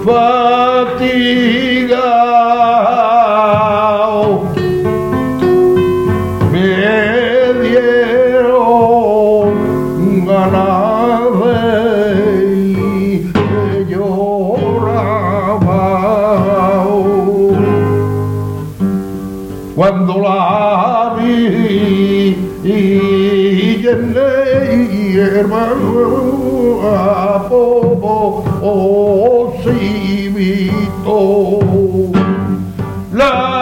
fatigado me dieron ganas de lloraba cuando la vi y hermano a poco si vito la